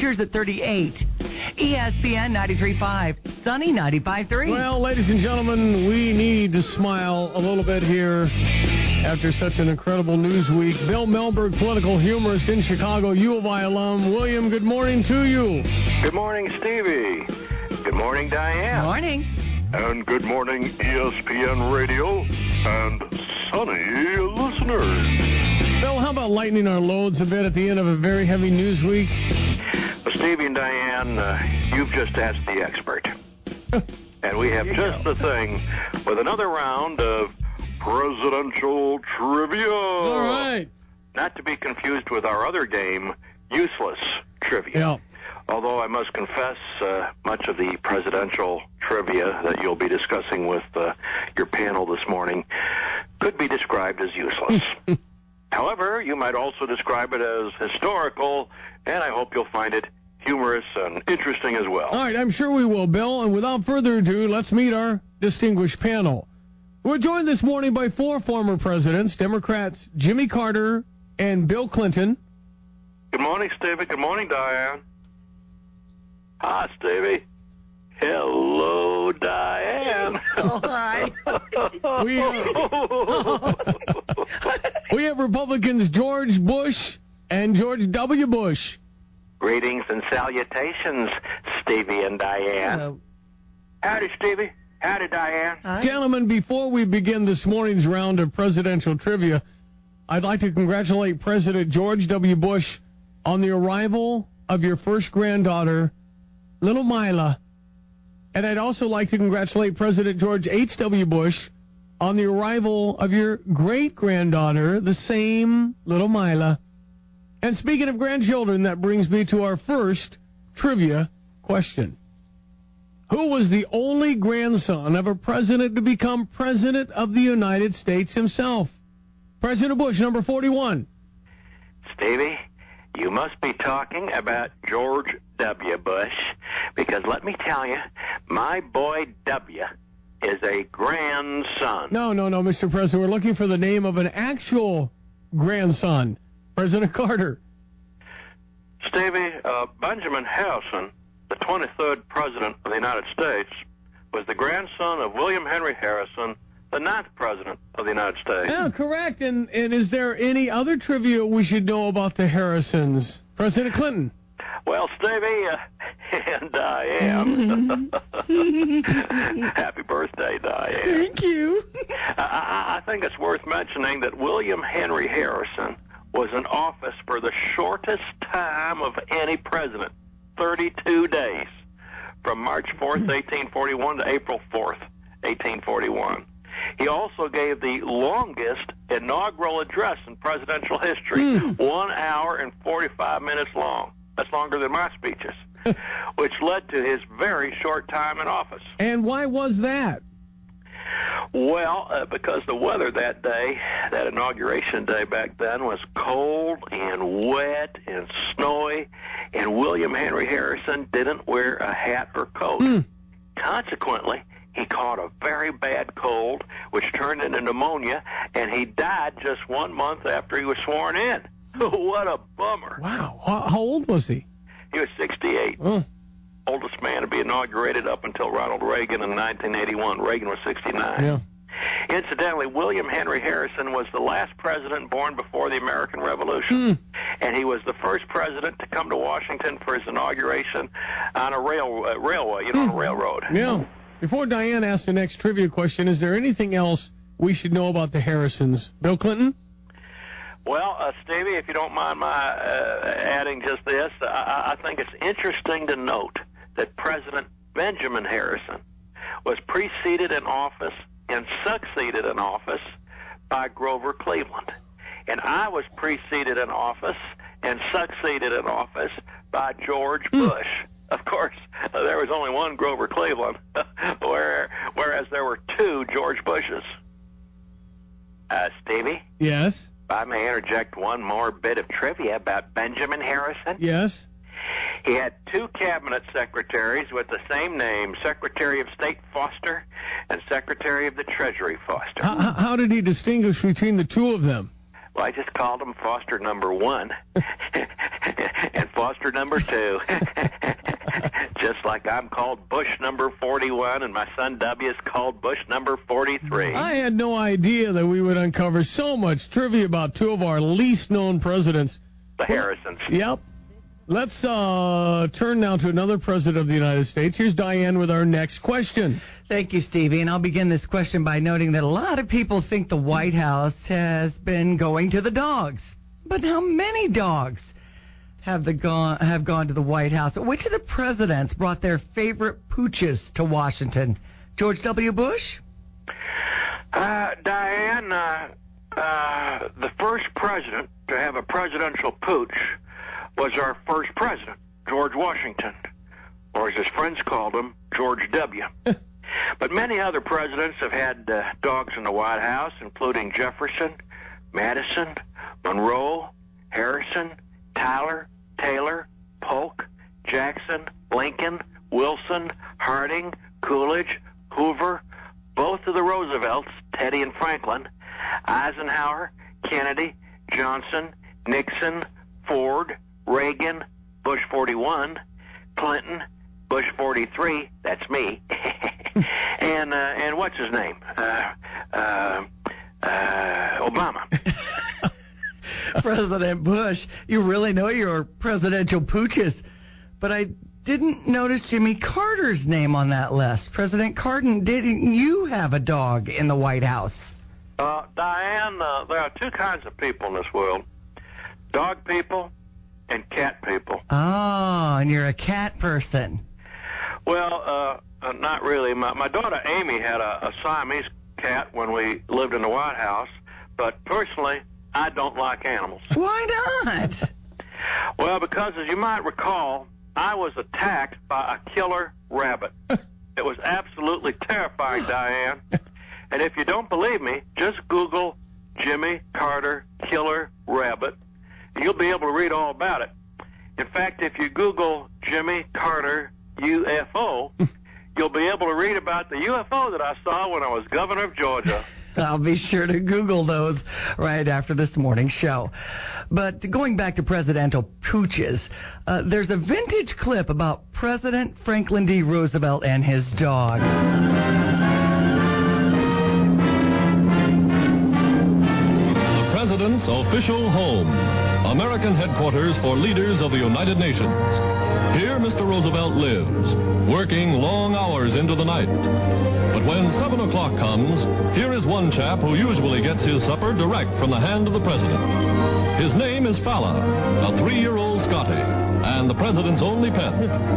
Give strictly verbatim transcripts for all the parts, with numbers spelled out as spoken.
temperatures at thirty-eight. E S P N ninety-three point five, Sunny ninety-five point three. Well, ladies and gentlemen, we need to smile a little bit here after such an incredible news week. Bill Melberg, political humorist in Chicago, U of I alum. William, good morning to you. Good morning, Stevie. Good morning, Diane. Morning. And good morning, E S P N Radio and Sunny listeners. Bill, how about lightening our loads a bit at the end of a very heavy news week? Well, Stevie and Diane, uh, you've just asked the expert. And we have just the thing with another round of presidential trivia. All right. Not to be confused with our other game, useless trivia. Yeah. Although I must confess, uh, much of the presidential trivia that you'll be discussing with uh, your panel this morning could be described as useless. However, you might also describe it as historical, and I hope you'll find it humorous and interesting as well. All right, I'm sure we will, Bill. And without further ado, let's meet our distinguished panel. We're joined this morning by four former presidents, Democrats Jimmy Carter and Bill Clinton. Good morning, Stevie. Good morning, Diane. Hi, Stevie. Hello, Diane. Oh, hi. We have, we have Republicans George Bush and George W. Bush. Greetings and salutations, Stevie and Diane. Hello. Howdy, Stevie. Howdy, Diane. Hi. Gentlemen, before we begin this morning's round of presidential trivia, I'd like to congratulate President George W. Bush on the arrival of your first granddaughter, little Mila. And I'd also like to congratulate President George H W. Bush on the arrival of your great-granddaughter, the same little Mila. And speaking of grandchildren, that brings me to our first trivia question. Who was the only grandson of a president to become president of the United States himself? President Bush, number forty-one. Stevie, you must be talking about George W. Bush, because let me tell you, my boy W is a grandson. No, no, no, Mister President. We're looking for the name of an actual grandson. President Carter. Stevie, uh, Benjamin Harrison, the twenty-third president of the United States, was the grandson of William Henry Harrison, the ninth president of the United States. Yeah, correct. And, and is there any other trivia we should know about the Harrisons? President Clinton. Well, Stevie, uh, and Diane. Happy birthday, Diane. Thank you. I, I think it's worth mentioning that William Henry Harrison was in office for the shortest time of any president, thirty-two days, from March fourth, eighteen forty-one to April fourth, eighteen forty-one. He also gave the longest inaugural address in presidential history, Mm. one hour and forty-five minutes long. That's longer than my speeches, which led to his very short time in office. And why was that? Well, uh, because the weather that day, that inauguration day back then, was cold and wet and snowy, and William Henry Harrison didn't wear a hat or coat. Mm. Consequently, he caught a very bad cold, which turned into pneumonia, and he died just one month after he was sworn in. What a bummer. Wow. How, how old was he? He was sixty-eight. Oh. Oldest man to be inaugurated up until Ronald Reagan in nineteen eighty-one. Reagan was sixty-nine. Yeah. Incidentally, William Henry Harrison was the last president born before the American Revolution, Mm. and he was the first president to come to Washington for his inauguration on a rail uh, railway, you know, on a railroad. Yeah. Before Diane asks the next trivia question, is there anything else we should know about the Harrisons? Bill Clinton? Well, uh, Stevie, if you don't mind my uh, adding just this, I, I think it's interesting to note that President Benjamin Harrison was preceded in office and succeeded in office by Grover Cleveland. And I was preceded in office and succeeded in office by George Bush. Of course, uh, there was only one Grover Cleveland, where, whereas there were two George Bushes. Uh, Stevie? Yes. If I may interject one more bit of trivia about Benjamin Harrison. Yes. He had two cabinet secretaries with the same name, Secretary of State Foster and Secretary of the Treasury Foster. How, how did he distinguish between the two of them? Well, I just called him Foster number one and Foster number two. Just like I'm called Bush number forty-one, and my son W is called Bush number forty-three. I had no idea that we would uncover so much trivia about two of our least known presidents. The Harrisons. Yep. Let's uh, turn now to another president of the United States. Here's Diane with our next question. Thank you, Stevie. And I'll begin this question by noting that a lot of people think the White House has been going to the dogs. But how many dogs have the gone have gone to the White House? Which of the presidents brought their favorite pooches to Washington? George W. Bush? Uh, Diane, uh, uh, the first president to have a presidential pooch was our first president, George Washington, or as his friends called him, George W. But many other presidents have had uh, dogs in the White House, including Jefferson, Madison, Monroe, Harrison, Tyler, Taylor, Polk, Jackson, Lincoln, Wilson, Harding, Coolidge, Hoover, both of the Roosevelts, Teddy and Franklin, Eisenhower, Kennedy, Johnson, Nixon, Ford, Reagan, Bush forty-one, Clinton, Bush forty-three, that's me, and uh, and what's his name? Uh, uh, uh, Obama. President Bush, you really know your presidential pooches. But I didn't notice Jimmy Carter's name on that list. President Carter, didn't you have a dog in the White House? Uh, Diane, uh, there are two kinds of people in this world. Dog people and cat people. Oh, and you're a cat person. Well, uh, uh, not really. My, my daughter Amy had a, a Siamese cat when we lived in the White House, but personally, I don't like animals. Why not? Well, because as you might recall, I was attacked by a killer rabbit. It was absolutely terrifying, Diane. And if you don't believe me, just Google Jimmy Carter killer rabbit. You'll be able to read all about it. In fact, if you Google Jimmy Carter U F O, you'll be able to read about the U F O that I saw when I was governor of Georgia. I'll be sure to Google those right after this morning's show. But going back to presidential pooches, uh, there's a vintage clip about President Franklin D. Roosevelt and his dog. The President's official home, American headquarters for leaders of the United Nations. Here Mister Roosevelt lives, working long hours into the night. But when seven o'clock comes, here is one chap who usually gets his supper direct from the hand of the President. His name is Falla, a three-year-old Scottie, and the President's only pet.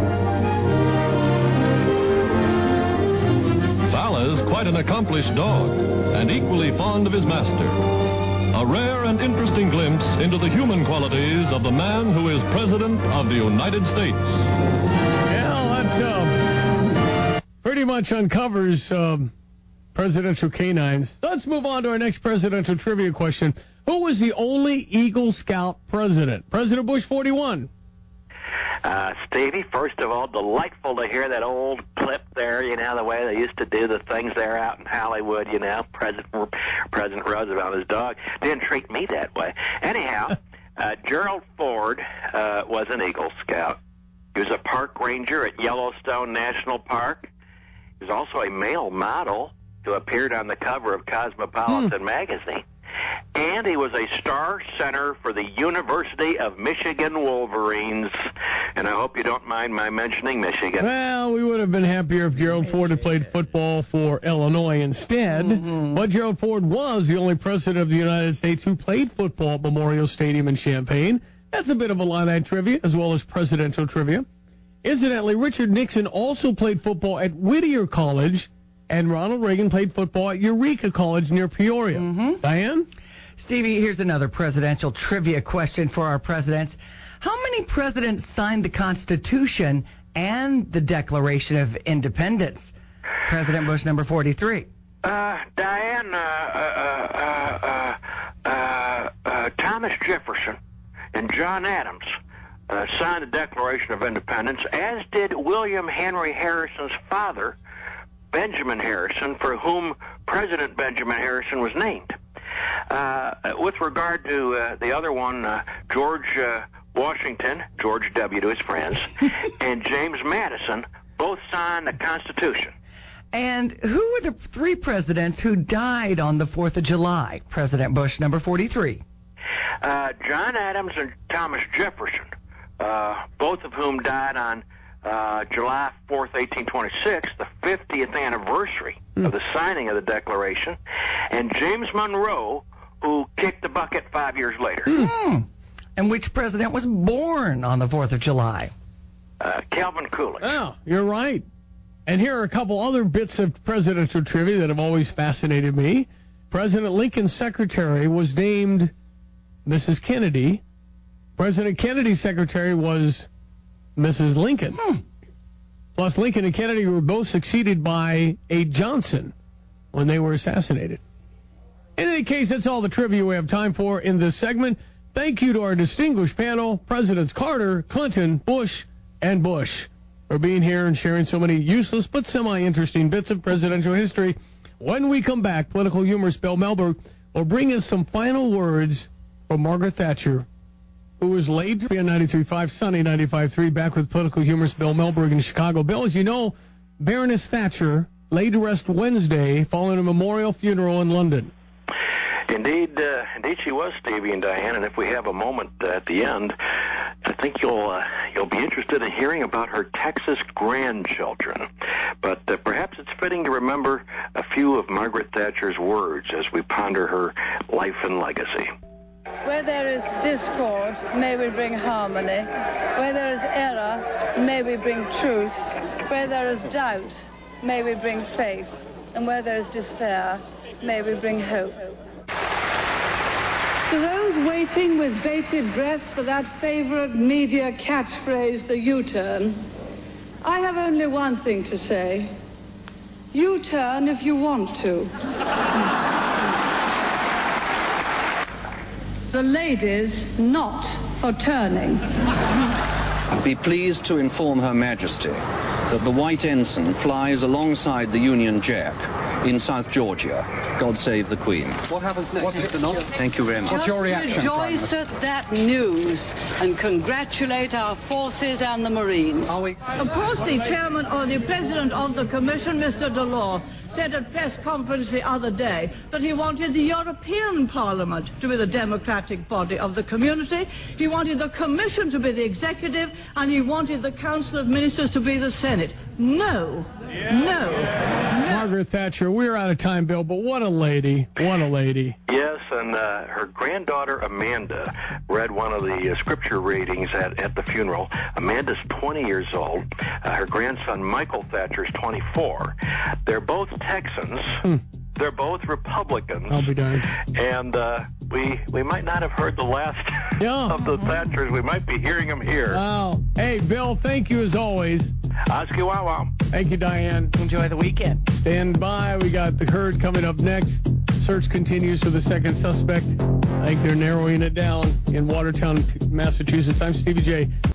Falla's quite an accomplished dog, and equally fond of his master. A rare and interesting glimpse into the human qualities of the man who is President of the United States. Yeah, that's, um, pretty much uncovers um, presidential canines. Let's move on to our next presidential trivia question. Who was the only Eagle Scout president? President Bush forty-one. Uh, Stevie, first of all, delightful to hear that old clip there, you know, the way they used to do the things there out in Hollywood, you know, President President Roosevelt and his dog. Didn't treat me that way. Anyhow, uh, Gerald Ford uh, was an Eagle Scout. He was a park ranger at Yellowstone National Park. He was also a male model who appeared on the cover of Cosmopolitan hmm. magazine. And he was a star center for the University of Michigan Wolverines. And I hope you don't mind my mentioning Michigan. Well, we would have been happier if Gerald Ford had played football for Illinois instead. Mm-hmm. But Gerald Ford was the only president of the United States who played football at Memorial Stadium in Champaign. That's a bit of a line trivia as well as presidential trivia. Incidentally, Richard Nixon also played football at Whittier College, and Ronald Reagan played football at Eureka College near Peoria. Mm-hmm. Diane? Stevie, here's another presidential trivia question for our presidents. How many presidents signed the Constitution and the Declaration of Independence? President Bush, number forty-three. Uh, Diane, uh, uh, uh, uh, uh, uh, Thomas Jefferson and John Adams uh, signed the Declaration of Independence, as did William Henry Harrison's father, Benjamin Harrison, for whom President Benjamin Harrison was named. Uh, with regard to uh, the other one, uh, George uh, Washington, George W. to his friends, and James Madison both signed the Constitution. And who were the three presidents who died on the fourth of July? President Bush, number forty-three. Uh, John Adams and Thomas Jefferson, uh, both of whom died on uh, July fourth, eighteen twenty-six, the fiftieth anniversary mm. of the signing of the Declaration, and James Monroe, who kicked the bucket five years later. Mm. And which president was born on the fourth of July? Uh, Calvin Coolidge. Oh, you're right. And here are a couple other bits of presidential trivia that have always fascinated me. President Lincoln's secretary was named Missus Kennedy. President Kennedy's secretary was Missus Lincoln. Hmm. Plus, Lincoln and Kennedy were both succeeded by a Johnson when they were assassinated. In any case, that's all the trivia we have time for in this segment. Thank you to our distinguished panel, Presidents Carter, Clinton, Bush, and Bush, for being here and sharing so many useless but semi-interesting bits of presidential history. When we come back, political humorist Bill Melberg will bring us some final words from Margaret Thatcher, who was laid to be on ninety-three point five, Sunny ninety-five point three, back with political humorist Bill Melberg in Chicago. Bill, as you know, Baroness Thatcher laid to rest Wednesday following a memorial funeral in London. Indeed, uh, indeed she was, Stevie and Diane, and if we have a moment uh, at the end, I think you'll uh, you'll be interested in hearing about her Texas grandchildren. But uh, perhaps it's fitting to remember a few of Margaret Thatcher's words as we ponder her life and legacy. Where there is discord, may we bring harmony. Where there is error, may we bring truth. Where there is doubt, may we bring faith. And where there is despair, may we bring hope. To those waiting with bated breath for that favorite media catchphrase, the U-turn, I have only one thing to say. U-turn if you want to. The ladies not for turning. Be pleased to inform Her Majesty that the White Ensign flies alongside the Union Jack in South Georgia. God save the Queen. What happens next, Mister Knott? Thank you very much. What's your reaction, Rejoice at that news and congratulate our forces and the Marines. Are we? Of course, the chairman or the president of the commission, Mister Delors, said at press conference the other day that he wanted the European Parliament to be the democratic body of the community. He wanted the Commission to be the executive, and he wanted the Council of Ministers to be the Senate. No. No. no. Margaret Thatcher, we're out of time, Bill, but what a lady. What a lady. Yes, and uh, her granddaughter Amanda read one of the uh, scripture readings at, at the funeral. Amanda's twenty years old. Uh, her grandson Michael Thatcher's twenty-four. They're both Texans. Hmm. They're both Republicans. I'll be darned. And uh, we we might not have heard the last yeah. of the Thatchers. We might be hearing them here. Wow. Hey, Bill, thank you as always. Oskiwawa. Thank you, Diane. Enjoy the weekend. Stand by. We got the herd coming up next. Search continues for the second suspect. I think they're narrowing it down in Watertown, Massachusetts. I'm Stevie J.